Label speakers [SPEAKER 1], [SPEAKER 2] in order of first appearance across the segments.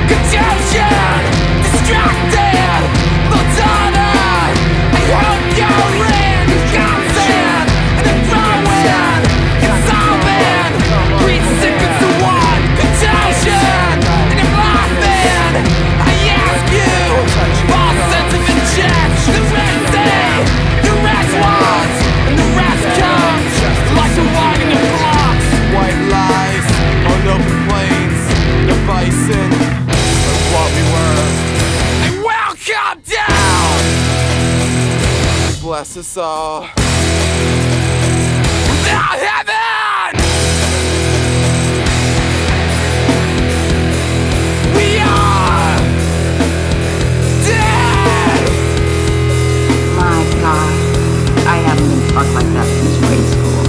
[SPEAKER 1] confusion, distracted, Madonna. I hope you're in Wisconsin, and I'm throwing, it's solving, 3 seconds to 1, confusion, and I'm laughing. I ask you, all sense of intent, the rest day, the rest wants, and the rest comes, like the wine in the flocks.
[SPEAKER 2] White lies on open plains, the bison, that's what we were.
[SPEAKER 1] And welcome down,
[SPEAKER 2] Bless us all.
[SPEAKER 1] now heaven. We are dead.
[SPEAKER 3] My God, I haven't been taught like that since grade school.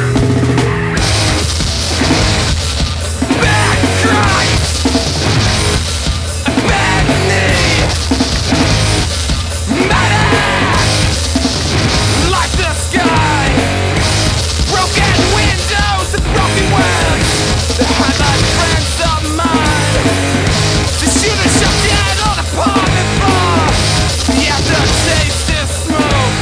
[SPEAKER 1] Bad Christ, a bad knee, medic, like the sky, broken windows and broken words, the highlight friends of mine, the shooter shot dead on the apartment floor, the aftertaste is smoke.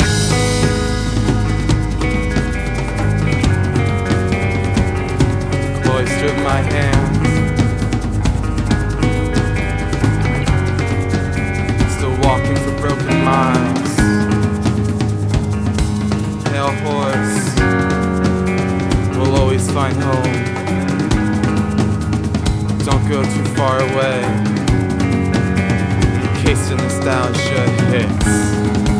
[SPEAKER 2] Cloistered my hands, still walking for broken miles. Pale horse will always find home. Don't go too far away, in case the nostalgia hits.